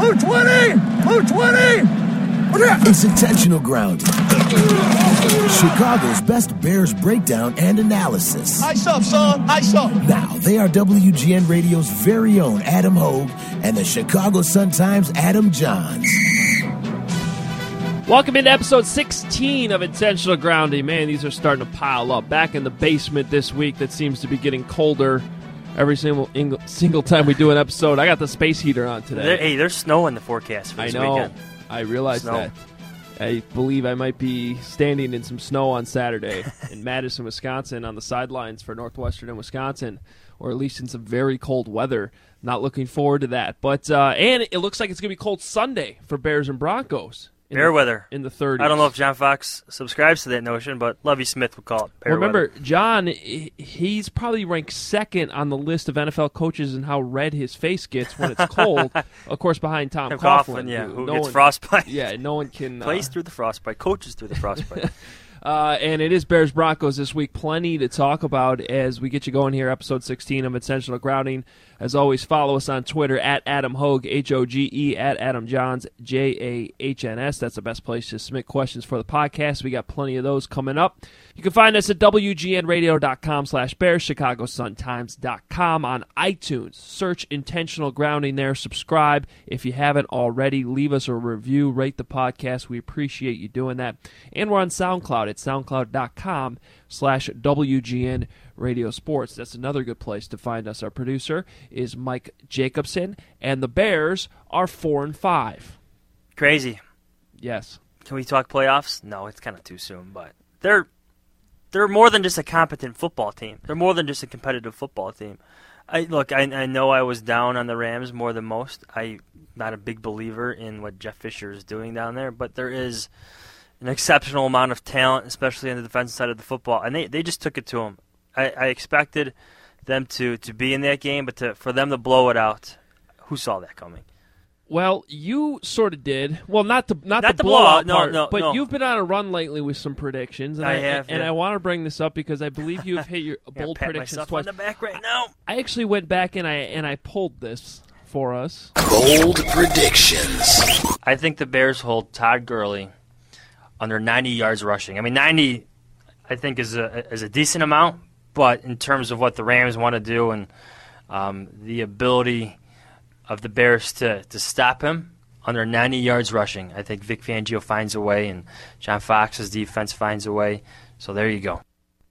220! It's intentional grounding. Chicago's best Bears breakdown and analysis. Ice up, son. Ice up. Now, they are WGN Radio's very own Adam Hogue and the Chicago Sun-Times' Adam Johns. Welcome into episode 16 of Intentional Grounding. Man, these are starting to pile up. Back in the basement this week that seems to be getting colder every single time we do an episode. I got the space heater on today. There's snow in the forecast for this weekend. I realize that. I believe I might be standing in some snow on Saturday in Madison, Wisconsin, on the sidelines for Northwestern and Wisconsin, or at least in some very cold weather. Not looking forward to that. But and it looks like it's going to be cold Sunday for Bears and Broncos. Bear weather. In the 30s. I don't know if John Fox subscribes to that notion, but Lovie Smith would call it bear Remember, weather. John, he's probably ranked second on the list of NFL coaches and how red his face gets when it's cold. Of course, behind Tom Coughlin. Who gets frostbite. Yeah, no one can... Plays through the frostbite, coaches through the frostbite. And it is Bears-Broncos this week. Plenty to talk about as we get you going here, episode 16 of Intentional Grounding. As always, follow us on Twitter at Adam Hogue, H-O-G-E, at Adam Johns, J-A-H-N-S. That's the best place to submit questions for the podcast. We got plenty of those coming up. You can find us at WGNradio.com/Bears, ChicagoSunTimes.com, on iTunes. Search Intentional Grounding there. Subscribe if you haven't already. Leave us a review. Rate the podcast. We appreciate you doing that. And we're on SoundCloud at SoundCloud.com/WGN Radio Sports. That's another good place to find us. Our producer is Mike Jacobson, and the Bears are 4-5. Crazy. Yes. Can we talk playoffs? No, it's kind of too soon, but they're more than just a competent football team. They're more than just a competitive football team. I know I was down on the Rams more than most. I'm not a big believer in what Jeff Fisher is doing down there, but there is an exceptional amount of talent, especially on the defensive side of the football, and they just took it to them. I expected them to be in that game, but for them to blow it out, who saw that coming? Well, you sort of did. Well, not the blowout part, but you've been on a run lately with some predictions. And I have. And I want to bring this up because I believe you have hit your bold predictions myself twice. On the back right now. I actually went back and I pulled this for us. Bold predictions. I think the Bears hold Todd Gurley under 90 yards rushing. I mean, 90, I think, is a decent amount. But in terms of what the Rams want to do and the ability of the Bears to stop him under 90 yards rushing, I think Vic Fangio finds a way and John Fox's defense finds a way. So there you go.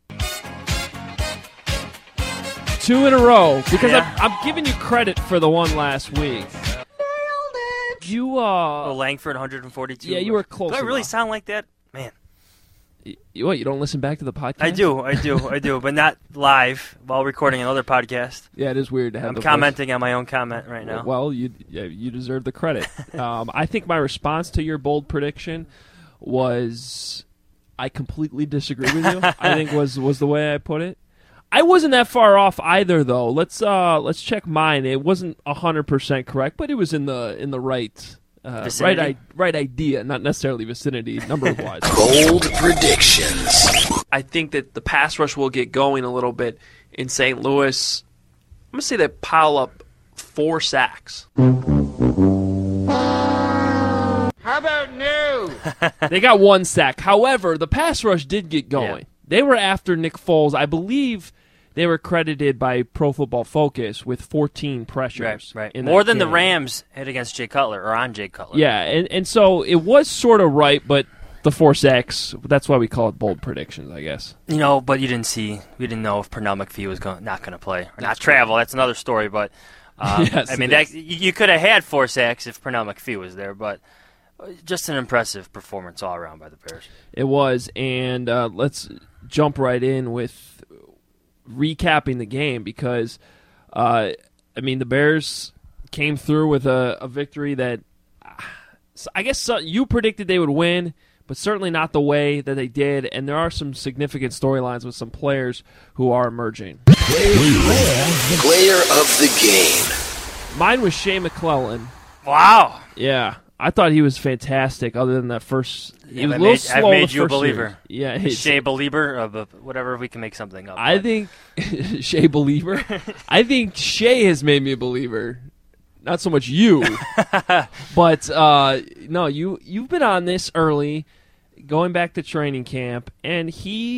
2 in a row, because I'm giving you credit for the one last week. Nailed it. You Langford 142. Yeah, you were close. Do I really enough. sound like that? Man. What, you don't listen back to the podcast? I do, but not live while recording another podcast. Yeah, it is weird to have. I'm commenting on my own comment right now. Well, you deserve the credit. I think my response to your bold prediction was I completely disagree with you. I think was the way I put it. I wasn't that far off either, though. Let's check mine. It wasn't 100% correct, but it was in the right. Right idea, not necessarily vicinity, number-wise. Bold predictions. I think that the pass rush will get going a little bit in St. Louis. I'm going to say they pile up 4 sacks. How about new? They got 1 sack. However, the pass rush did get going. Yeah. They were after Nick Foles. I believe they were credited by Pro Football Focus with 14 pressures. Right. More than the Rams had against Jay Cutler or on Jay Cutler. Yeah, and so it was sort of right, but the 4 sacks, that's why we call it bold predictions, I guess. But we didn't know if Pernell McPhee was not going to play or not travel. That's another story, but yes, I mean, you could have had 4 sacks if Pernell McPhee was there, but just an impressive performance all around by the Bears. It was, and let's jump right in with recapping the game because, the Bears came through with a victory that I guess you predicted they would win, but certainly not the way that they did, and there are some significant storylines with some players who are emerging. Player of the game. Mine was Shea McClellin. Wow. Yeah. I thought he was fantastic other than that first... He was a little slow. I've made you a believer. Yeah. Shea Believer, whatever, we can make something up. I think... Shea Believer? I think Shea has made me a believer. not so much you, but no, you've been on this early, going back to training camp, and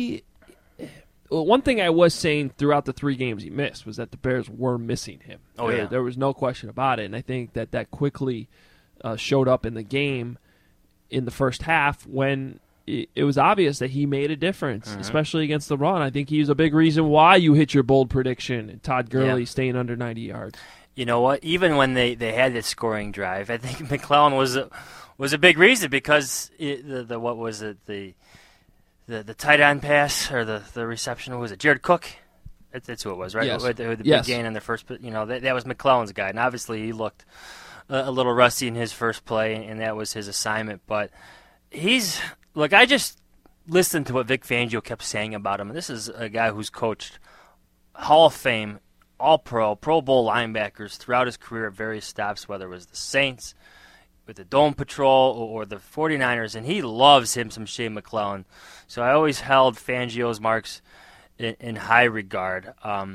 one thing I was saying throughout the 3 games he missed was that the Bears were missing him. Oh, yeah. There was no question about it, and I think that quickly showed up in the game in the first half when it was obvious that he made a difference, especially against the run. I think he's a big reason why you hit your bold prediction, Todd Gurley staying under 90 yards. You know what? Even when they had this scoring drive, I think McClellan was a big reason because the tight end pass or the reception, was it Jared Cook? That's who it was, right? Yes. With the big gain in the first, that was McClellan's guy, and obviously he looked a little rusty in his first play, and that was his assignment. But I just listened to what Vic Fangio kept saying about him, and this is a guy who's coached Hall of Fame, All-Pro, Pro Bowl linebackers throughout his career at various stops, whether it was the Saints, with the Dome Patrol, or the 49ers, and he loves him some Shea McClellan. So I always held Fangio's marks in high regard.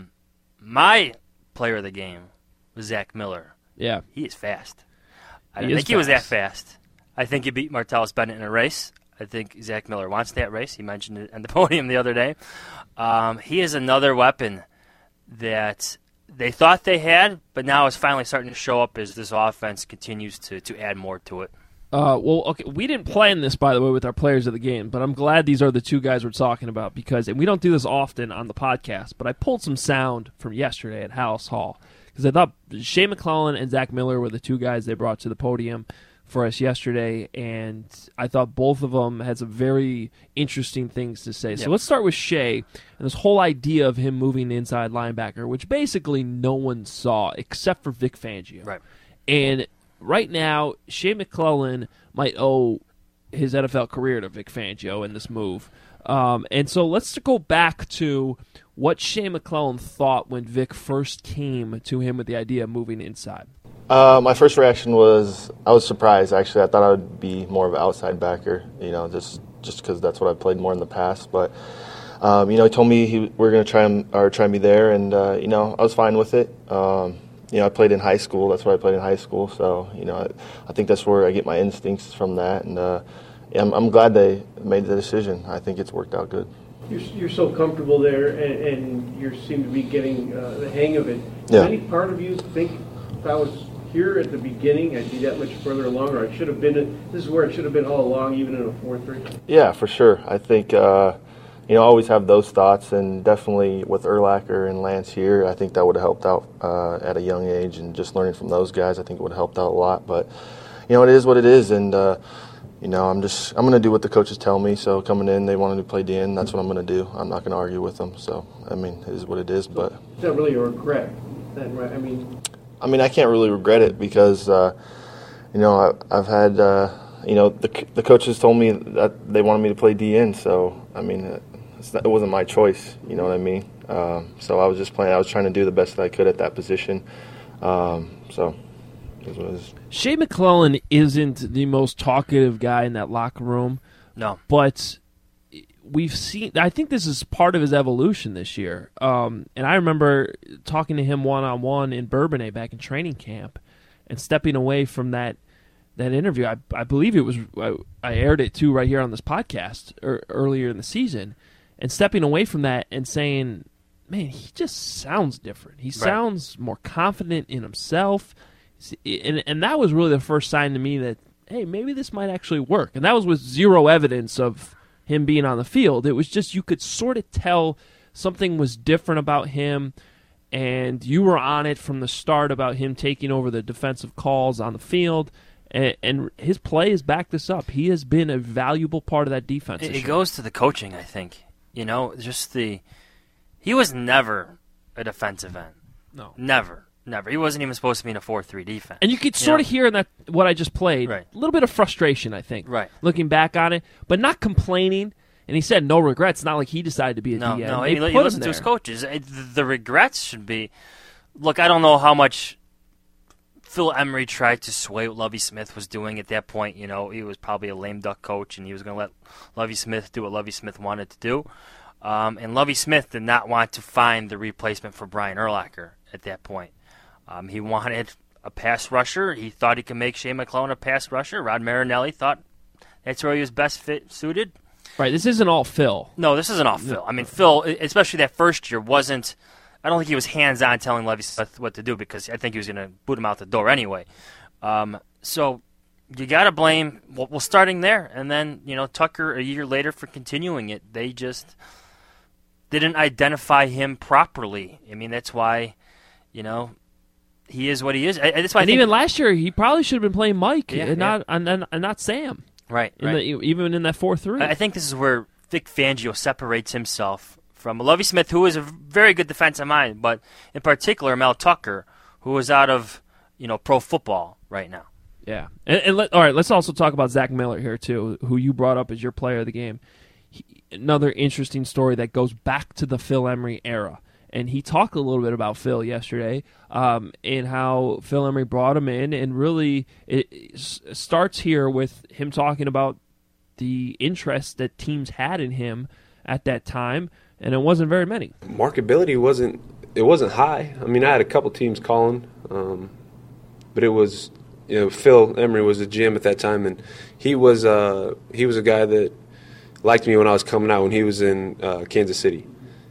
My player of the game was Zach Miller. Yeah. He is fast. I didn't think he was that fast. I think he beat Martellus Bennett in a race. I think Zach Miller wants that race. He mentioned it on the podium the other day. He is another weapon that they thought they had, but now it's finally starting to show up as this offense continues to add more to it. Okay, we didn't plan this, by the way, with our players of the game, but I'm glad these are the 2 guys we're talking about and we don't do this often on the podcast, but I pulled some sound from yesterday at House Hall because I thought Shea McClellan and Zach Miller were the 2 guys they brought to the podium for us yesterday, and I thought both of them had some very interesting things to say. So let's start with Shea and this whole idea of him moving the inside linebacker, which basically no one saw except for Vic Fangio. Right. And right now, Shea McClellan might owe his NFL career to Vic Fangio in this move. And so let's go back to what Shea McClellan thought when Vic first came to him with the idea of moving inside. My first reaction was I was surprised, actually. I thought I would be more of an outside backer, just because that's what I played more in the past. But, he told me we're going to try me there, and, I was fine with it. I played in high school. That's what I played in high school. So, I think that's where I get my instincts from that. And I'm glad they made the decision. I think it's worked out good. You're so comfortable there, and you seem to be getting the hang of it. Yeah. Does any part of you think if I was here at the beginning, I'd be that much further along, or I should have been. This is where it should have been all along, even in a 4-3. Yeah, for sure. I think I always have those thoughts, and definitely with Urlacher and Lance here, I think that would have helped out at a young age, and just learning from those guys, I think it would have helped out a lot. But it is what it is, and I'm going to do what the coaches tell me. So coming in, they wanted to play DN. That's what I'm going to do. I'm not going to argue with them. So it is what it is. But it's not really a regret, then, right? I can't really regret it because, I've had, the coaches told me that they wanted me to play DN. So, it wasn't my choice, you know what I mean? So I was just playing. I was trying to do the best that I could at that position. So it is what it is. Shea McClellan isn't the most talkative guy in that locker room. No. But we've seen, I think this is part of his evolution this year. And I remember talking to him one-on-one in Bourbonnais back in training camp and stepping away from that interview. I believe it was, I aired it too right here on this podcast earlier in the season, and stepping away from that and saying, man, he just sounds different. He sounds more confident in himself. And that was really the first sign to me that, hey, maybe this might actually work. And that was with zero evidence of him being on the field. It was just you could sort of tell something was different about him, and you were on it from the start about him taking over the defensive calls on the field. And his play has backed this up. He has been a valuable part of that defense. It goes to the coaching, I think. He was never a defensive end. No. Never. He wasn't even supposed to be in a 4-3 defense. And you could sort of hear in that what I just played, a little bit of frustration, I think, looking back on it, but not complaining. And he said no regrets. Not like he decided to be a DN. No, he listened to his coaches. The regrets should be, look, I don't know how much Phil Emery tried to sway what Lovie Smith was doing at that point. He was probably a lame duck coach, and he was going to let Lovie Smith do what Lovie Smith wanted to do. And Lovie Smith did not want to find the replacement for Brian Urlacher at that point. He wanted a pass rusher. He thought he could make Shea McClellan a pass rusher. Rod Marinelli thought that's where he was best suited. Right, this isn't all Phil. No, this isn't all Phil. I mean, Phil, especially that first year, wasn't – I don't think he was hands-on telling Lovie Smith what to do because I think he was going to boot him out the door anyway. So you got to blame – well, starting there. And then, Tucker a year later for continuing it. They just didn't identify him properly. I mean, that's why, he is what he is. That's why even last year, he probably should have been playing Mike and yeah. not Sam. Right. Even in that 4-3. I think this is where Vic Fangio separates himself from Lovie Smith, who is a very good defensive mind, but in particular Mel Tucker, who is out of pro football right now. Yeah. All right, let's also talk about Zach Miller here, too, who you brought up as your player of the game. Another interesting story that goes back to the Phil Emery era. And he talked a little bit about Phil yesterday and how Phil Emery brought him in. And really, it starts here with him talking about the interest that teams had in him at that time, and it wasn't very many. Marketability wasn't high. I mean, I had a couple teams calling, but it was Phil Emery was the GM at that time, and he was a guy that liked me when I was coming out when he was in Kansas City.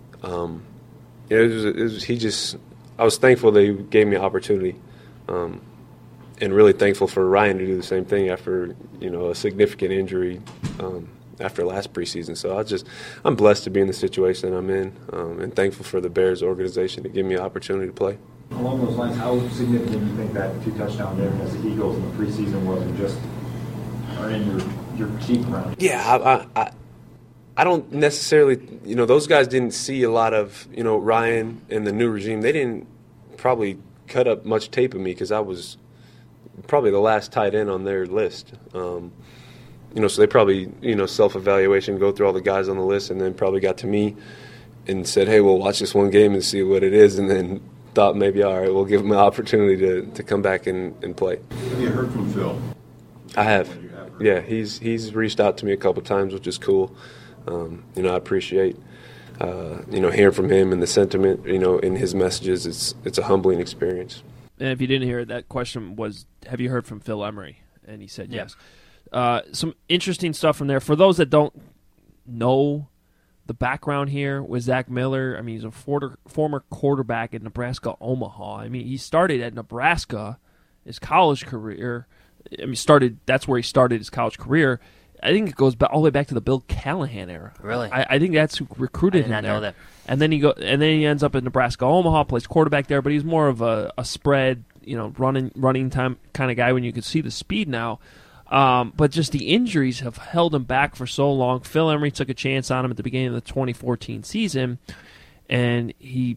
I was thankful that he gave me an opportunity, and really thankful for Ryan to do the same thing after a significant injury after last preseason. So I'm blessed to be in the situation that I'm in, and thankful for the Bears organization to give me an opportunity to play. Along those lines, how significant do you think that 2-touchdown there against the Eagles in the preseason was, and just are in your keep round? Yeah, I don't necessarily, those guys didn't see a lot of, Ryan and the new regime. They didn't probably cut up much tape of me because I was probably the last tight end on their list. So they probably, self-evaluation, go through all the guys on the list, and then probably got to me and said, hey, we'll watch this one game and see what it is, and then thought maybe, all right, we'll give him an opportunity to come back and play. Have you heard from Phil? I have. Yeah, he's reached out to me a couple times, which is cool. I appreciate, hearing from him and the sentiment, in his messages. It's a humbling experience. And if you didn't hear it, that question was, have you heard from Phil Emery? And he said yes. Some interesting stuff from there. For those that don't know the background here with Zach Miller, I mean, he's a former quarterback at Nebraska Omaha. I mean, he started at Nebraska, his college career. I mean, that's where he started his college career. I think it goes all the way back to the Bill Callahan era. Really? I think that's who recruited him there. I did not know that. And then he ends up at Nebraska Omaha, plays quarterback there, but he's more of a spread, running time kind of guy when you can see the speed now. But just the injuries have held him back for so long. Phil Emery took a chance on him at the beginning of the 2014 season, and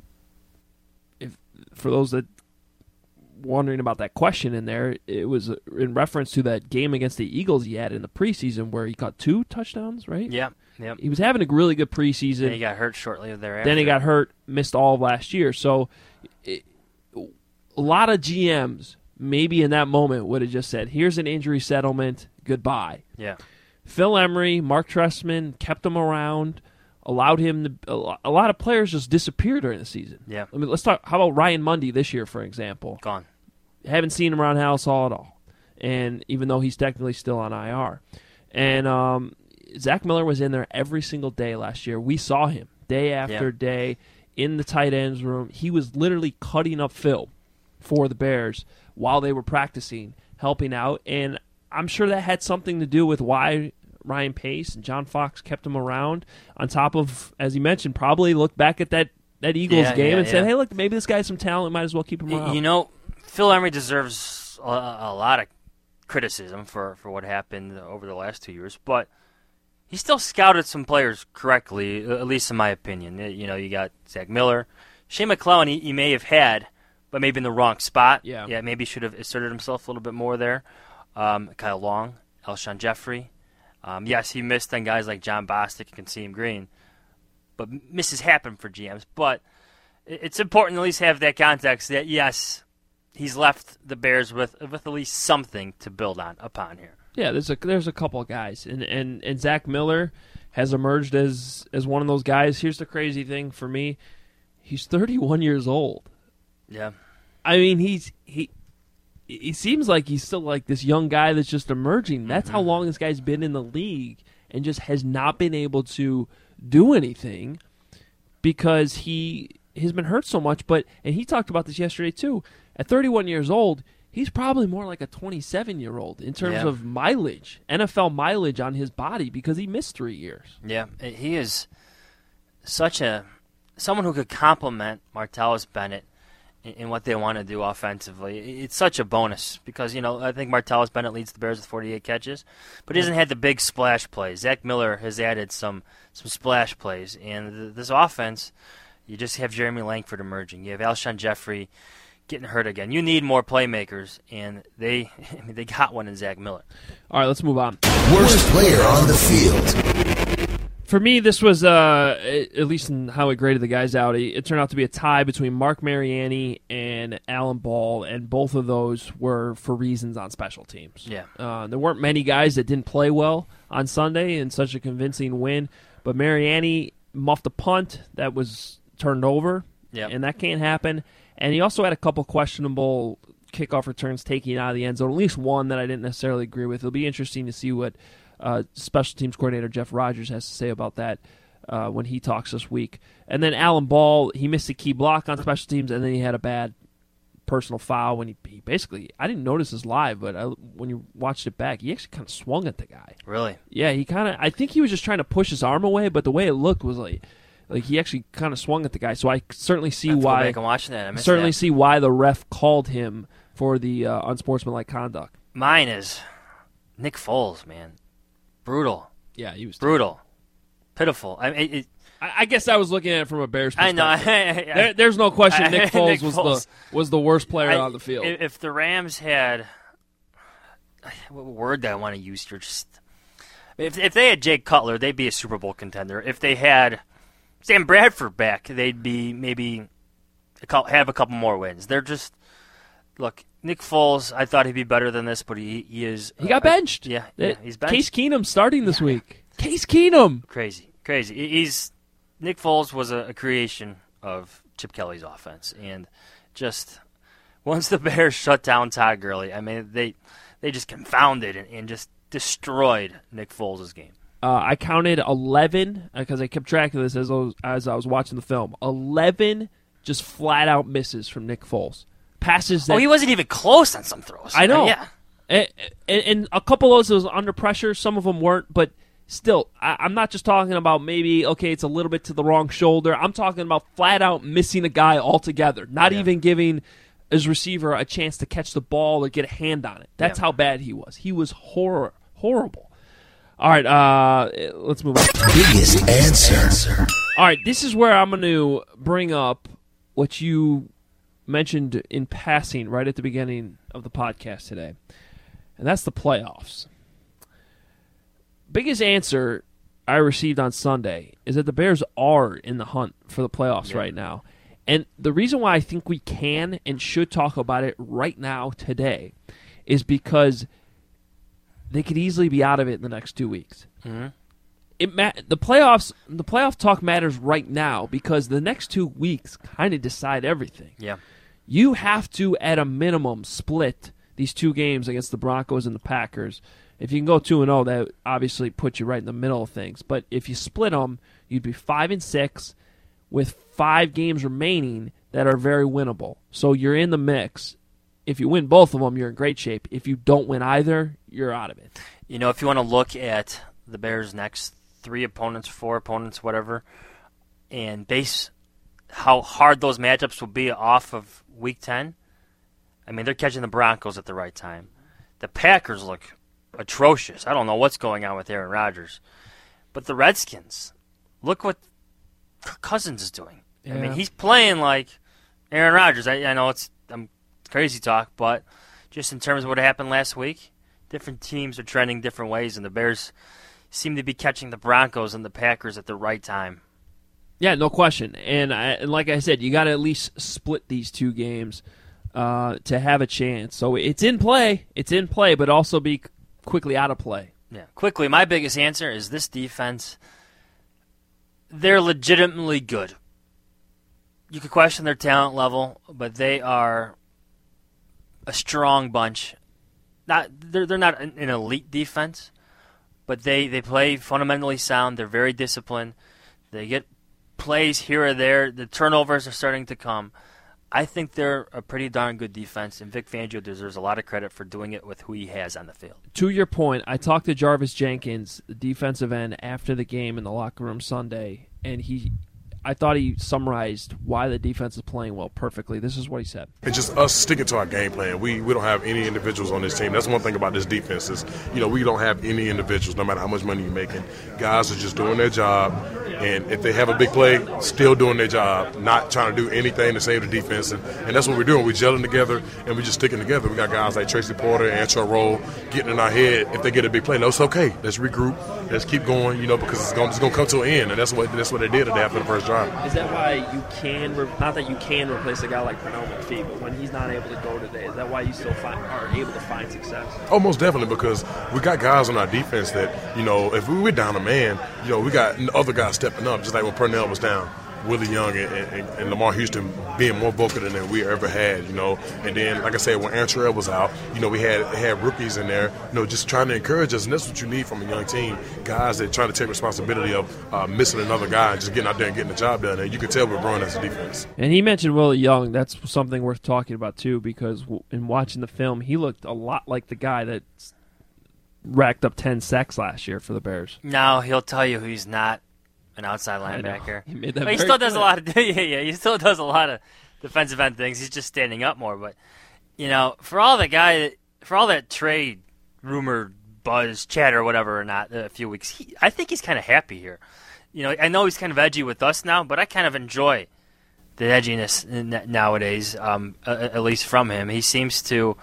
for those that wondering about that question in there, it was in reference to that game against the Eagles he had in the preseason where he caught 2 touchdowns, right? Yeah. He was having a really good preseason. Then he got hurt shortly thereafter. Then he got hurt, missed all of last year. So a lot of GMs maybe in that moment would have just said, here's an injury settlement, goodbye. Yeah. Phil Emery, Mark Trestman kept him around, allowed him to. A lot of players just disappeared during the season. Yeah. I mean, let's talk. How about Ryan Mundy this year, for example? Gone. Haven't seen him around Halas Hall at all, and even though he's technically still on IR, and Zach Miller was in there every single day last year. We saw him day after day in the tight ends room. He was literally cutting up Phil for the Bears while they were practicing, helping out, and I'm sure that had something to do with why Ryan Pace and John Fox kept him around, on top of, as you mentioned, probably looked back at that Eagles game and said, hey, look, maybe this guy's some talent, might as well keep him around. Phil Emery deserves a lot of criticism for what happened over the last 2 years, but he still scouted some players correctly, at least in my opinion. You got Zach Miller. Shea McClellan he may have had, but maybe in the wrong spot. Yeah, maybe should have asserted himself a little bit more there. Kyle Long, Alshon Jeffrey. Yes, he missed on guys like John Bostic and Kasim Green, but misses happen for GMs. But it's important to at least have that context that, yes, he's left the Bears with at least something to build upon here. Yeah, there's a couple of guys, and Zach Miller has emerged as one of those guys. Here's the crazy thing for me: he's 31 years old. Yeah, I mean he he seems like he's still like this young guy that's just emerging. That's how long this guy's been in the league and just has not been able to do anything because he has been hurt so much. And he talked about this yesterday too. At 31 years old, he's probably more like a 27-year-old in terms of mileage, NFL mileage on his body because he missed 3 years. Yeah, he is someone who could complement Martellus Bennett in what they want to do offensively. It's such a bonus because, I think Martellus Bennett leads the Bears with 48 catches, but he hasn't had the big splash plays. Zach Miller has added some splash plays, and this offense, you just have Jeremy Langford emerging. You have Alshon Jeffrey getting hurt again. You need more playmakers, and they got one in Zach Miller. All right, let's move on. Worst player on the field. For me, this was, at least in how we graded the guys out, it turned out to be a tie between Mark Mariani and Alan Ball, and both of those were for reasons on special teams. Yeah. There weren't many guys that didn't play well on Sunday in such a convincing win, but Mariani muffed a punt that was turned over, and that can't happen. And he also had a couple questionable kickoff returns taking out of the end zone, at least one that I didn't necessarily agree with. It'll be interesting to see what special teams coordinator Jeff Rogers has to say about that when he talks this week. And then Alan Ball, he missed a key block on special teams, and then he had a bad personal foul when he basically, I didn't notice this live, but when you watched it back, he actually kind of swung at the guy. Really? Yeah, I think he was just trying to push his arm away, but the way it looked was like he actually kind of swung at the guy. So I certainly see why. Go back and watch that. I missed certainly that. see why the ref called him for the unsportsmanlike conduct. Mine is Nick Foles, man. Brutal. Yeah, he was brutal, pitiful. I guess I was looking at it from a Bears perspective. I know. There's no question Nick Foles was the worst player on the field. If the Rams had, what word do I want to use here? If they had Jake Cutler, they'd be a Super Bowl contender. If they had Sam Bradford back, they'd be maybe have a couple more wins. They're just look. Nick Foles, I thought he'd be better than this, but he is. He got benched. Yeah, he's benched. Case Keenum starting this week. Case Keenum. Crazy. Nick Foles was a creation of Chip Kelly's offense, and just once the Bears shut down Todd Gurley, I mean they just confounded and just destroyed Nick Foles' game. I counted 11 because I kept track of this as I was watching the film. 11 just flat out misses from Nick Foles. Passes that he wasn't even close on some throws. I know. Yeah. And a couple of those was under pressure. Some of them weren't, but still, I'm not just talking about maybe, okay, it's a little bit to the wrong shoulder. I'm talking about flat out missing a guy altogether, not even giving his receiver a chance to catch the ball or get a hand on it. That's how bad he was. He was horrible. All right, let's move on. Biggest answer. All right, this is where I'm going to bring up what you mentioned in passing right at the beginning of the podcast today, and that's the playoffs. Biggest answer I received on Sunday is that the Bears are in the hunt for the playoffs right now. And the reason why I think we can and should talk about it right now today is because they could easily be out of it in the next 2 weeks. Mm-hmm. The playoff talk matters right now because the next 2 weeks kind of decide everything. Yeah. You have to, at a minimum, split these two games against the Broncos and the Packers. If you can go 2-0, that obviously puts you right in the middle of things. But if you split them, you'd be 5-6 with 5 games remaining that are very winnable. So you're in the mix. If you win both of them, you're in great shape. If you don't win either, you're out of it. If you want to look at the Bears' next 3 opponents, 4 opponents, whatever, and base how hard those matchups will be off of Week 10, I mean, they're catching the Broncos at the right time. The Packers look atrocious. I don't know what's going on with Aaron Rodgers. But the Redskins, look what Cousins is doing. Yeah. I mean, he's playing like Aaron Rodgers. I know it's crazy talk, but just in terms of what happened last week, different teams are trending different ways, and the Bears seem to be catching the Broncos and the Packers at the right time. Yeah, no question. And like I said, you got to at least split these 2 games to have a chance. So it's in play. It's in play, but also be quickly out of play. Yeah, quickly, my biggest answer is this defense, they're legitimately good. You could question their talent level, but they are a strong bunch. They're not an elite defense, but they play fundamentally sound. They're very disciplined. They get plays here or there. The turnovers are starting to come. I think they're a pretty darn good defense, and Vic Fangio deserves a lot of credit for doing it with who he has on the field. To your point, I talked to Jarvis Jenkins, the defensive end, after the game in the locker room Sunday, and I thought he summarized why the defense is playing well perfectly. This is what he said. It's just us sticking to our game plan. We don't have any individuals on this team. That's one thing about this defense is, we don't have any individuals, no matter how much money you're making. Guys are just doing their job, and if they have a big play, still doing their job, not trying to do anything to save the defense. And that's what we're doing. We're gelling together, and we're just sticking together. We got guys like Tracy Porter, Antrell Rolle getting in our head. If they get a big play, no, it's okay. Let's regroup. Let's keep going, because it's going to come to an end, and that's what they did today after the first drive. Is that why you can, not that you can replace a guy like Pernell McPhee, but when he's not able to go today, is that why you still are able to find success? Oh, most definitely, because we got guys on our defense that, if we were down a man, we got other guys stepping up, just like when Pernell was down. Willie Young and Lamar Houston being more vocal than we ever had, And then, like I said, when Antrell was out, we had rookies in there, just trying to encourage us. And that's what you need from a young team, guys that try to take responsibility of missing another guy and just getting out there and getting the job done. And you can tell we're growing as a defense. And he mentioned Willie Young. That's something worth talking about, too, because in watching the film, he looked a lot like the guy that racked up 10 sacks last year for the Bears. Now he'll tell you he's not an outside linebacker. He made that but he still does a lot of he still does a lot of defensive end things. He's just standing up more. But for all that trade rumor buzz, chatter, whatever, or not, a few weeks, I think he's kind of happy here. I know he's kind of edgy with us now, but I kind of enjoy the edginess nowadays. At least from him, he seems to.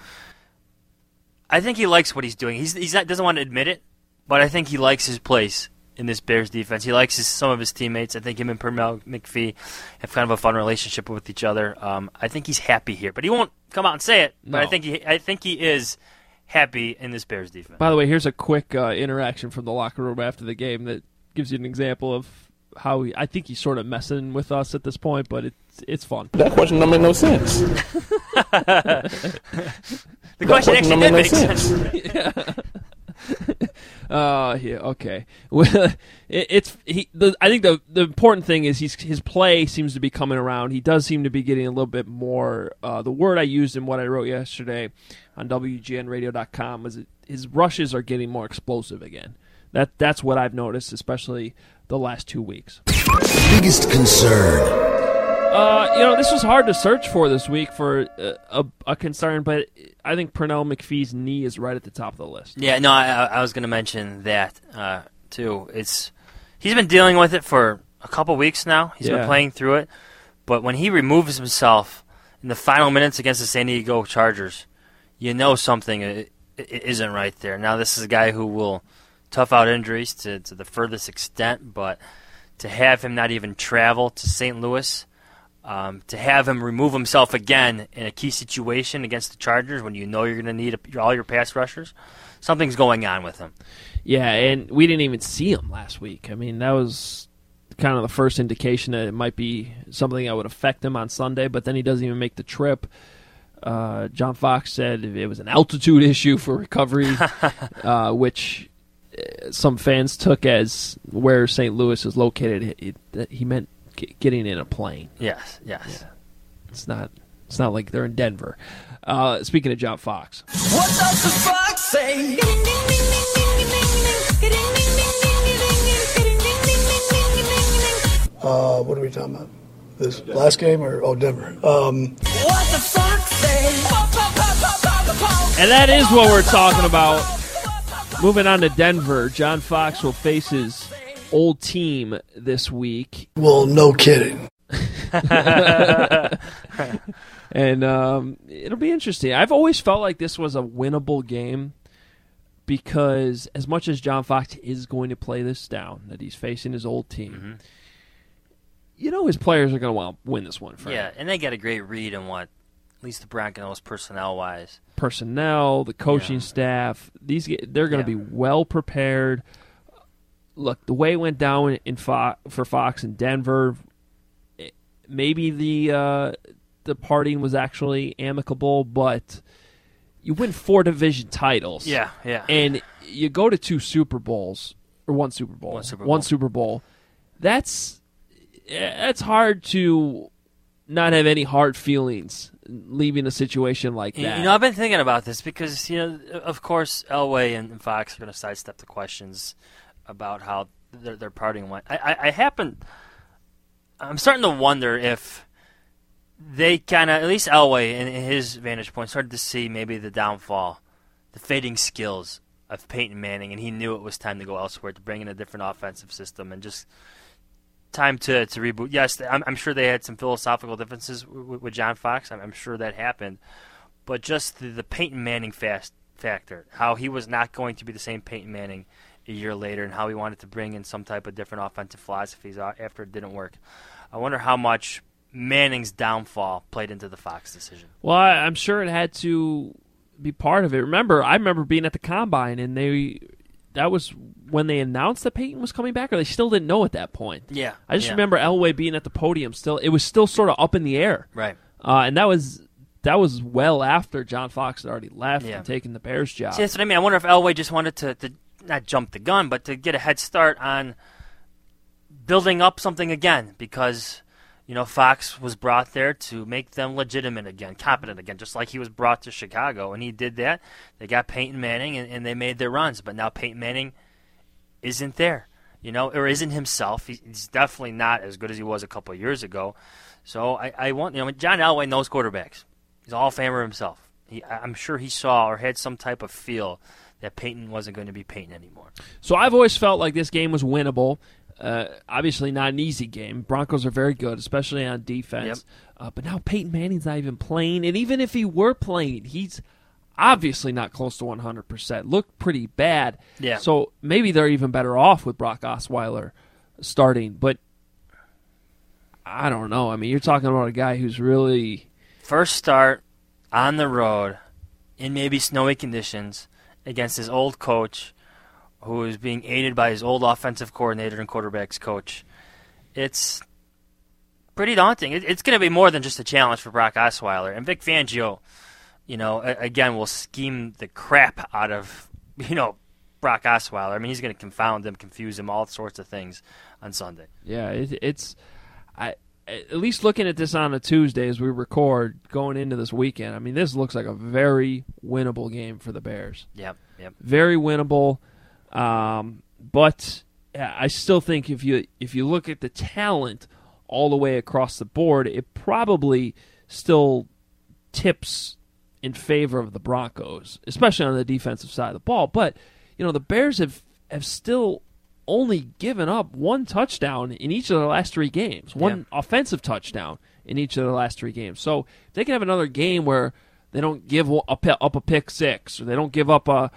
I think he likes what he's doing. Doesn't want to admit it, but I think he likes his place in this Bears defense. He likes some of his teammates. I think him and Pernell McPhee have kind of a fun relationship with each other. I think he's happy here, but he won't come out and say it. But No. I think he is happy in this Bears defense. By the way, here's a quick interaction from the locker room after the game that gives you an example of how I think he's sort of messing with us at this point, but it's fun. That question don't make no sense. The question actually did make sense. Yeah, okay. Well, I think the important thing is his play seems to be coming around. He does seem to be getting a little bit more. The word I used in what I wrote yesterday on WGNradio.com was his rushes are getting more explosive again. That's what I've noticed, especially the last 2 weeks. Biggest concern. This was hard to search for this week for a concern, but I think Pernell McPhee's knee is right at the top of the list. Yeah, no, I was going to mention that too. He's been dealing with it for a couple weeks now. He's been playing through it, but when he removes himself in the final minutes against the San Diego Chargers, something isn't right there. Now, this is a guy who will tough out injuries to the furthest extent, but to have him not even travel to St. Louis, to have him remove himself again in a key situation against the Chargers when you're going to need all your pass rushers, something's going on with him. Yeah, and we didn't even see him last week. I mean, that was kind of the first indication that it might be something that would affect him on Sunday, but then he doesn't even make the trip. John Fox said it was an altitude issue for recovery, which some fans took as where St. Louis is located. He meant getting in a plane. Yes. Yeah. It's not like they're in Denver. Speaking of John Fox. What does the fox say? What are we talking about? This last game or Denver? What the fox say? And that is what we're talking about. Moving on to Denver, John Fox will face his old team this week. Well, no kidding. And it'll be interesting. I've always felt like this was a winnable game because as much as John Fox is going to play this down, that he's facing his old team, his players are going to want to win this one for him. Yeah, and they got a great read on what at least the Broncos personnel-wise. Personnel, the coaching staff, they're going to be well prepared. Look, the way it went down for Fox in Denver, maybe the parting was actually amicable, but you win 4 division titles. Yeah. And you go to 2 Super Bowls, or 1 Super Bowl. 1 Super Bowl. That's hard to not have any hard feelings leaving a situation like that. You know, I've been thinking about this because, you know, of course, Elway and Fox are going to sidestep the questions about how their parting went. I'm starting to wonder if they kind of, at least Elway in his vantage point, started to see maybe the downfall, the fading skills of Peyton Manning, and he knew it was time to go elsewhere, to bring in a different offensive system, and just time to reboot. Yes, I'm sure they had some philosophical differences with John Fox. I'm sure that happened. But just the Peyton Manning factor, how he was not going to be the same Peyton Manning a year later, and how he wanted to bring in some type of different offensive philosophies after it didn't work. I wonder how much Manning's downfall played into the Fox decision. Well, I'm sure it had to be part of it. I remember being at the Combine, and that was when they announced that Peyton was coming back, or they still didn't know at that point. Yeah. I just remember Elway being at the podium still. It was still sort of up in the air. Right. And that was well after John Fox had already left and taken the Bears job. See, that's what I mean. I wonder if Elway just wanted to not jump the gun, but to get a head start on building up something again, because, you know, Fox was brought there to make them legitimate again, competent again, just like he was brought to Chicago, and he did that. They got Peyton Manning, and they made their runs, but now Peyton Manning isn't there, you know, or isn't himself. He's definitely not as good as he was a couple of years ago. So I want, you know, John Elway knows quarterbacks. He's a Hall of Famer himself. I'm sure he saw or had some type of feel that Peyton wasn't going to be Peyton anymore. So I've always felt like this game was winnable. Obviously not an easy game. Broncos are very good, especially on defense. Yep. But now Peyton Manning's not even playing, and even if he were playing, he's obviously not close to 100%. Looked pretty bad. Yeah. So maybe they're even better off with Brock Osweiler starting. But I don't know. I mean, you're talking about a guy who's really... First start on the road in maybe snowy conditions against his old coach, who is being aided by his old offensive coordinator and quarterbacks coach. It's pretty daunting. It's going to be more than just a challenge for Brock Osweiler. And Vic Fangio, you know, again, will scheme the crap out of, you know, Brock Osweiler. I mean, he's going to confound him, confuse him, all sorts of things on Sunday. Yeah, at least looking at this on a Tuesday as we record going into this weekend, I mean, this looks like a very winnable game for the Bears. Yep. Very winnable. But yeah, I still think if you look at the talent all the way across the board, it probably still tips in favor of the Broncos, especially on the defensive side of the ball. But, you know, the Bears have still only given up 1 touchdown in each of the last 3 games, one offensive touchdown in each of the last 3 games. So if they can have another game where they don't give up a pick 6, or they don't give up a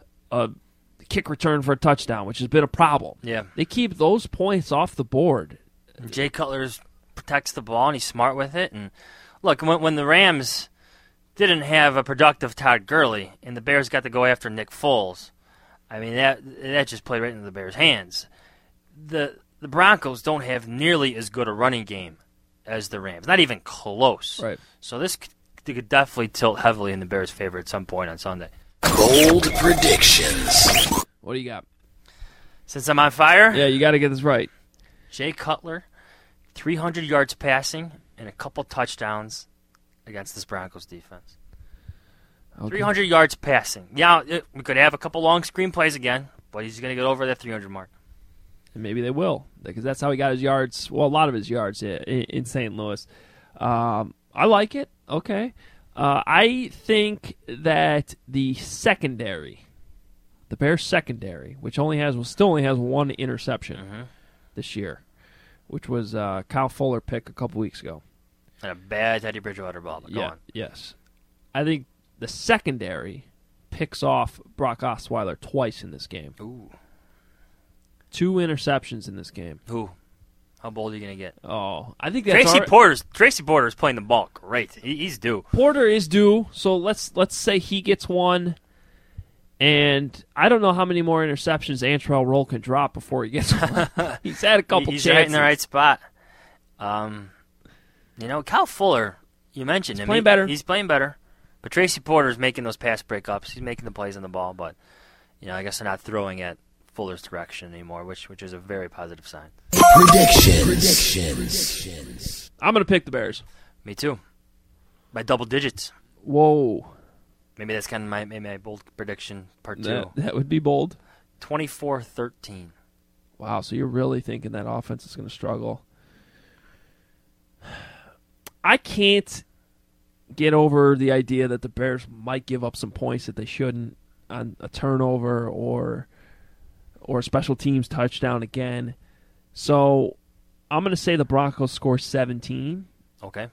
kick return for a touchdown, which has been a problem. Yeah. They keep those points off the board. Jay Cutler protects the ball, and he's smart with it. And look, when the Rams didn't have a productive Todd Gurley, and the Bears got to go after Nick Foles, I mean, that just played right into the Bears' hands. The Broncos don't have nearly as good a running game as the Rams. Not even close. Right. So this could definitely tilt heavily in the Bears' favor at some point on Sunday. Bold predictions. What do you got? Since I'm on fire? Yeah, you got to get this right. Jay Cutler, 300 yards passing and a couple touchdowns against this Broncos defense. Okay. 300 yards passing. Yeah, we could have a couple long screen plays again, but he's going to get over that 300 mark. And maybe they will, because that's how he got his yards, well, a lot of his yards in St. Louis. I like it. Okay. I think that the secondary, the Bears secondary, which still only has 1 interception this year, which was Kyle Fuller pick a couple weeks ago. And a bad Teddy Bridgewater ball. Go on. Yes. I think the secondary picks off Brock Osweiler twice in this game. Ooh. 2 interceptions in this game. Ooh. How bold are you going to get? Oh, I think that's Tracy Porter is playing the ball great. He's due. Porter is due, so let's say he gets 1. And I don't know how many more interceptions Antrell Roll can drop before he gets 1. He's had a couple chances. He's right in the right spot. You know, Kyle Fuller, you mentioned him. Playing better. He's playing better. But Tracy Porter's making those pass breakups. He's making the plays on the ball, but I guess they're not throwing at Fuller's direction anymore, which is a very positive sign. Predictions. I'm going to pick the Bears. Me too. By double digits. Whoa. Maybe that's kind of my bold prediction, part 2. That would be bold. 24-13. Wow, so you're really thinking that offense is going to struggle. I can't get over the idea that the Bears might give up some points that they shouldn't on a turnover or a special teams touchdown again. So I'm going to say the Broncos score 17. Okay.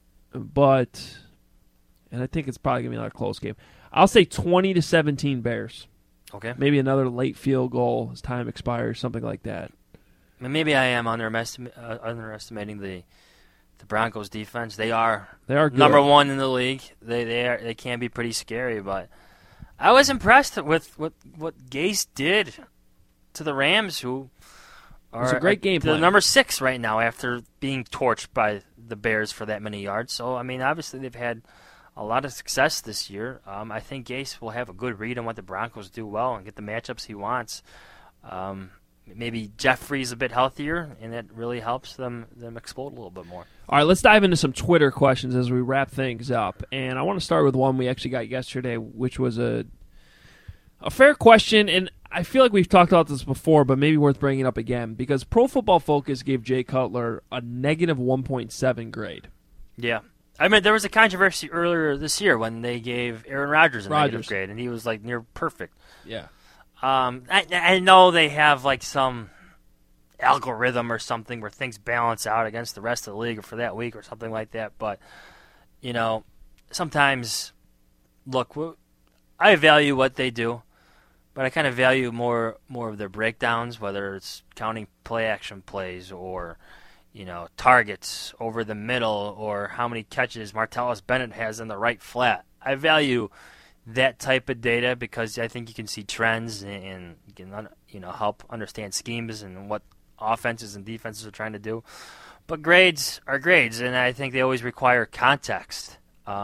And I think it's probably going to be another close game. I'll say 20-17 Bears. Okay. Maybe another late field goal as time expires, something like that. Maybe I am underestimating the Broncos defense. They are good. Number 1 in the league. They can be pretty scary, but I was impressed with what Gase did to the Rams, who are it was a great game plan. number 6 right now after being torched by the Bears for that many yards. So obviously they've had a lot of success this year. I think Gase will have a good read on what the Broncos do well and get the matchups he wants. Maybe Jeffrey's a bit healthier, and that really helps them explode a little bit more. All right, let's dive into some Twitter questions as we wrap things up. And I want to start with one we actually got yesterday, which was a fair question, and I feel like we've talked about this before, but maybe worth bringing up again, because Pro Football Focus gave Jay Cutler a negative 1.7 grade. Yeah. There was a controversy earlier this year when they gave Aaron Rodgers a negative grade, and he was like near perfect. Yeah. I know they have like some algorithm or something where things balance out against the rest of the league or for that week or something like that, but sometimes, look, I value what they do, but I kind of value more of their breakdowns, whether it's counting play action plays or targets over the middle or how many catches Martellus Bennett has in the right flat. I value that type of data because I think you can see trends and you can help understand schemes and what offenses and defenses are trying to do. But grades are grades, and I think they always require context.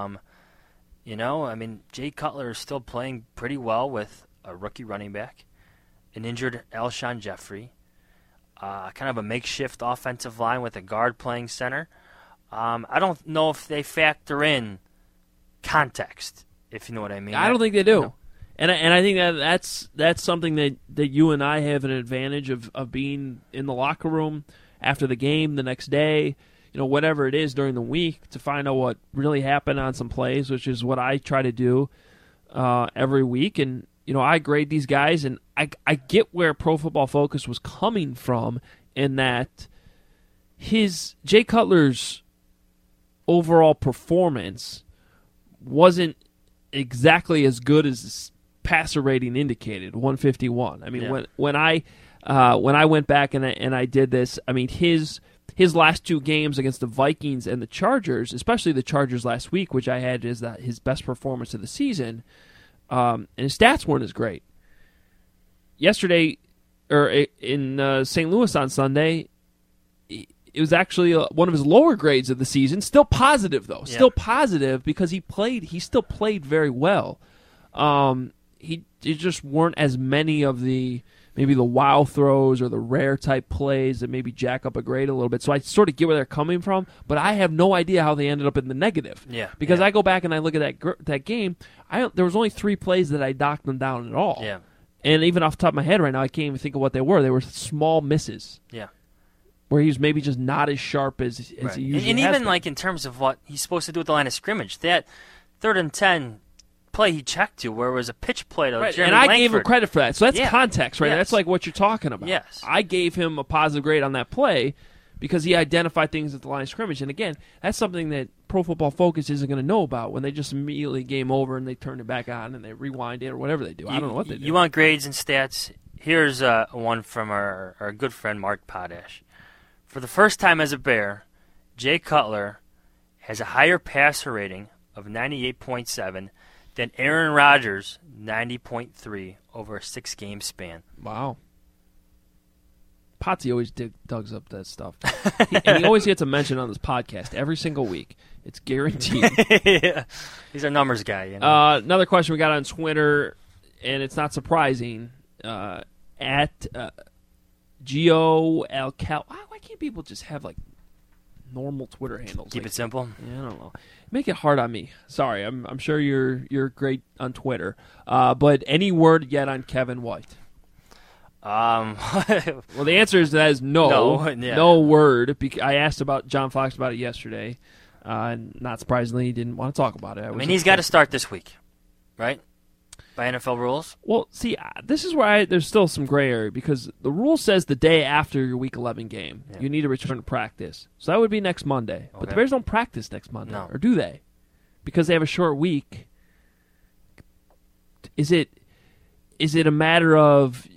Jay Cutler is still playing pretty well with a rookie running back, an injured Alshon Jeffrey, kind of a makeshift offensive line with a guard playing center. I don't know if they factor in context, if you know what I mean. I don't think they do. And I think that's something that you and I have an advantage of being in the locker room after the game the next day, whatever it is during the week, to find out what really happened on some plays, which is what I try to do every week. And I grade these guys, and I get where Pro Football Focus was coming from in that Jay Cutler's overall performance wasn't exactly as good as his passer rating indicated, 151. When I went back and I did this, his last 2 games against the Vikings and the Chargers, especially the Chargers last week, which I had as his best performance of the season, and his stats weren't as great. Yesterday, or in St. Louis on Sunday, it was actually one of his lower grades of the season. Still positive, though. Still positive because he still played very well. He just weren't as many of maybe the wow throws or the rare type plays that maybe jack up a grade a little bit. So I sort of get where they're coming from, but I have no idea how they ended up in the negative. Yeah. Because I go back and I look at that game. There was only 3 plays that I docked them down at all. Yeah. And even off the top of my head right now, I can't even think of what they were. They were small misses. Yeah. Where he was maybe just not as sharp as he usually has and even been. like in terms of what he's supposed to do at the line of scrimmage, that 3rd and 10 play he checked to where it was a pitch play to Jeremy and I Langford. gave him credit for that. So that's context, right? Yes. That's like what you're talking about. Yes. I gave him a positive grade on that play because he identified things at the line of scrimmage. And again, that's something that Pro Football Focus isn't going to know about when they just immediately game over and they turn it back on and they rewind it or whatever they do. I don't know what they do. You want grades and stats? Here's one from our good friend Mark Potash. For the first time as a Bear, Jay Cutler has a higher passer rating of 98.7 than Aaron Rodgers, 90.3 over a 6-game span. Wow. Potsy always digs up that stuff. And he always gets a mention on this podcast every single week. It's guaranteed. Yeah. He's our numbers guy. You know? Another question we got on Twitter, and it's not surprising, at Gio Alcal. Why can't people just have like normal Twitter handles? Keep it simple. Yeah, I don't know. Make it hard on me. Sorry, I'm sure you're great on Twitter. But any word yet on Kevin White? Well, the answer is that is no. Yeah. No word. I asked about John Fox about it yesterday, and not surprisingly, he didn't want to talk about it. I mean, he's got to start this week, right? By NFL rules? Well, see, this is where there's still some gray area because the rule says the day after your Week 11 game, you need to return to practice. So that would be next Monday. But the Bears don't practice next Monday, or do they? Because they have a short week. Is it a matter of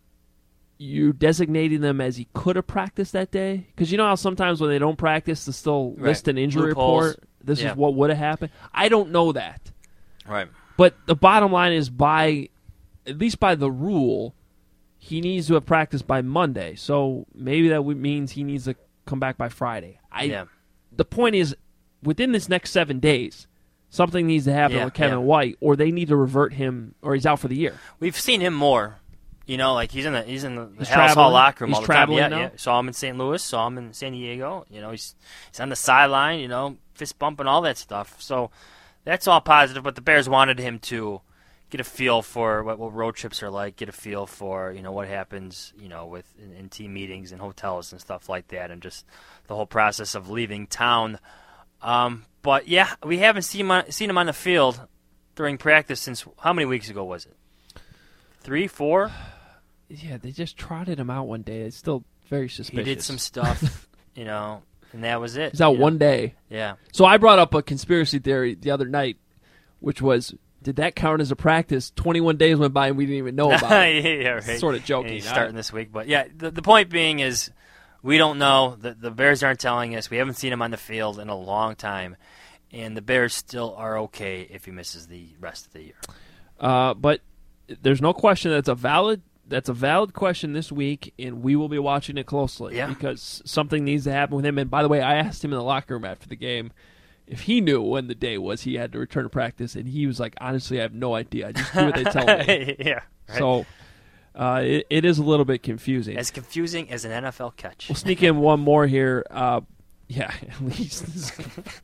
you designating them as he could have practiced that day? Because you know how sometimes when they don't practice, they still list an injury report? This is what would have happened? I don't know that. Right. But the bottom line is at least by the rule, he needs to have practiced by Monday. So maybe that means he needs to come back by Friday. The point is, within this next 7 days, something needs to happen with Kevin White, or they need to revert him, or he's out for the year. We've seen him more. You know, like he's in the Halas Hall locker room all the time. Now? Saw him in St. Louis, saw him in San Diego. You know, he's on the sideline, you know, fist bumping, all that stuff. So that's all positive, but the Bears wanted him to get a feel for what road trips are like, get a feel for, you know, what happens, you know, with in team meetings and hotels and stuff like that, and just the whole process of leaving town. But yeah, we haven't seen him on the field during practice since how many weeks ago was it? 3, 4? Yeah, they just trotted him out one day. It's still very suspicious. He did some stuff, you know, and that was it. He's out one day. Yeah. So I brought up a conspiracy theory the other night, which was, did that count as a practice? 21 days went by and we didn't even know about it. Yeah, right. Sort of joking. He's starting this week. But yeah, the point being is we don't know. The Bears aren't telling us. We haven't seen him on the field in a long time. And the Bears still are okay if he misses the rest of the year. But there's no question that's a valid question this week, and we will be watching it closely because something needs to happen with him. And by the way, I asked him in the locker room after the game if he knew when the day was he had to return to practice, and he was like, honestly, I have no idea. I just do what they tell me. Yeah. Right. So it is a little bit confusing. As confusing as an NFL catch. We'll sneak in one more here. At least.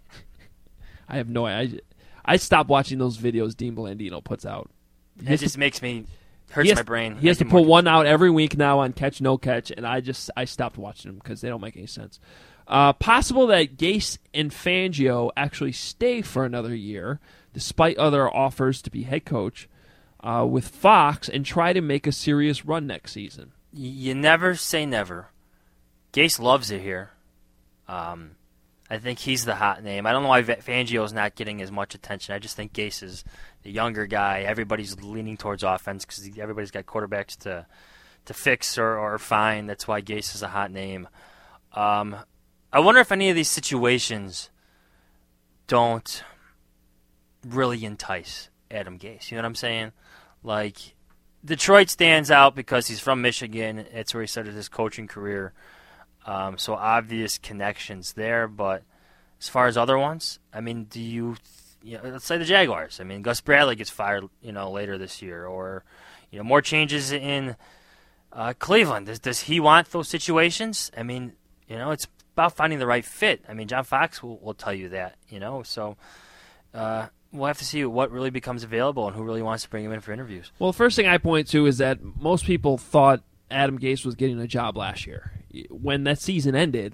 I have no idea. I stopped watching those videos Dean Blandino puts out. It just makes me hurts my brain. He has to put one out every week now on Catch No Catch, and I stopped watching them because they don't make any sense. Possible that Gase and Fangio actually stay for another year, despite other offers to be head coach, with Fox, and try to make a serious run next season. You never say never. Gase loves it here. I think he's the hot name. I don't know why Fangio's not getting as much attention. I just think Gase is the younger guy. Everybody's leaning towards offense because everybody's got quarterbacks to fix or find. That's why Gase is a hot name. I wonder if any of these situations don't really entice Adam Gase. You know what I'm saying? Like, Detroit stands out because he's from Michigan. It's where he started his coaching career. So obvious connections there, but as far as other ones, I mean, let's say the Jaguars. I mean, Gus Bradley gets fired, later this year, or, more changes in Cleveland. Does he want those situations? I mean, it's about finding the right fit. I mean, John Fox will tell you that, so we'll have to see what really becomes available and who really wants to bring him in for interviews. Well, the first thing I point to is that most people thought Adam Gase was getting a job last year. When last season ended,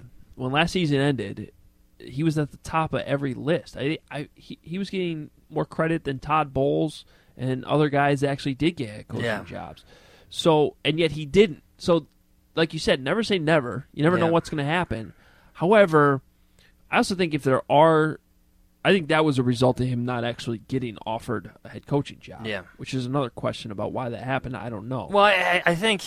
he was at the top of every list. He was getting more credit than Todd Bowles and other guys that actually did get head coaching jobs. So, and yet he didn't. So, like you said, never say never. You never know what's going to happen. However, I also think I think that was a result of him not actually getting offered a head coaching job. Yeah. Which is another question about why that happened. I don't know. Well, I think...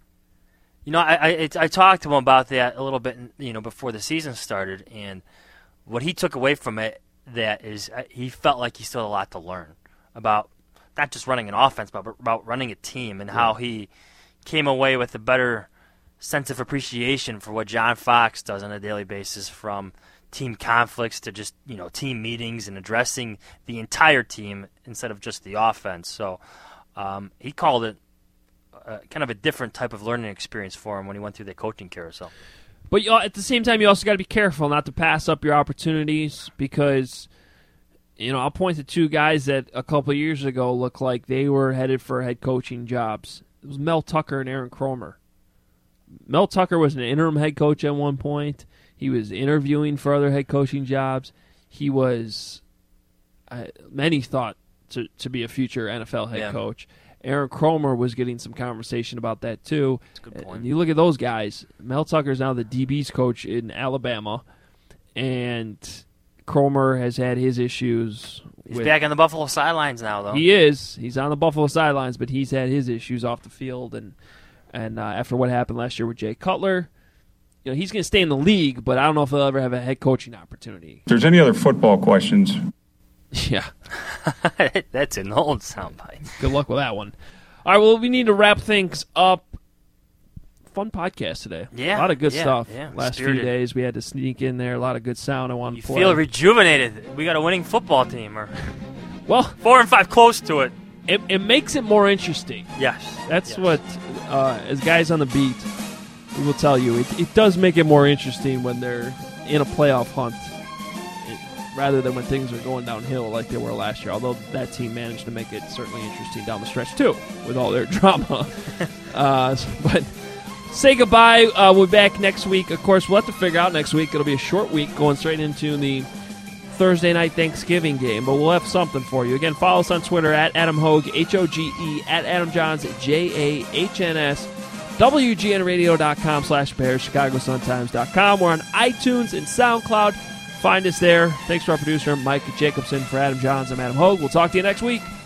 I talked to him about that a little bit, before the season started, and what he took away from it, that is, he felt like he still had a lot to learn about not just running an offense, but about running a team, and how he came away with a better sense of appreciation for what John Fox does on a daily basis, from team conflicts to just, team meetings and addressing the entire team instead of just the offense. So he called it kind of a different type of learning experience for him when he went through the coaching carousel. But at the same time, you also got to be careful not to pass up your opportunities, because I'll point to two guys that a couple of years ago looked like they were headed for head coaching jobs. It was Mel Tucker and Aaron Kromer. Mel Tucker was an interim head coach at one point. He was interviewing for other head coaching jobs. He was, many thought, to be a future NFL head coach. Aaron Kromer was getting some conversation about that too. That's a good point. And you look at those guys. Mel Tucker's now the DB's coach in Alabama, and Kromer has had his issues. He's back on the Buffalo sidelines now, though. He is. He's on the Buffalo sidelines, but he's had his issues off the field, and after what happened last year with Jay Cutler, he's going to stay in the league, but I don't know if he'll ever have a head coaching opportunity. If there's any other football questions. Yeah. That's an old soundbite. Good luck with that one. All right, well, we need to wrap things up. Fun podcast today. Yeah. A lot of good stuff. Yeah. Last Spirited. few days, we had to sneak in there. A lot of good sound I wanted to play. You feel rejuvenated. We got a winning football team. Well, 4-5 close to it. It makes it more interesting. Yes. That's what, as guys on the beat, we will tell you. It does make it more interesting when they're in a playoff hunt, rather than when things are going downhill like they were last year, although that team managed to make it certainly interesting down the stretch too, with all their drama. But say goodbye. We'll be back next week. Of course, we'll have to figure out next week. It'll be a short week going straight into the Thursday night Thanksgiving game, but we'll have something for you. Again, follow us on Twitter at Adam Hogue, Hoge, at Adam Johns, JAHNS, WGNradio.com/Bears, ChicagoSunTimes.com. We're on iTunes and SoundCloud. Find us there. Thanks to our producer, Mike Jacobson. For Adam Johns, I'm Adam Hogue. We'll talk to you next week.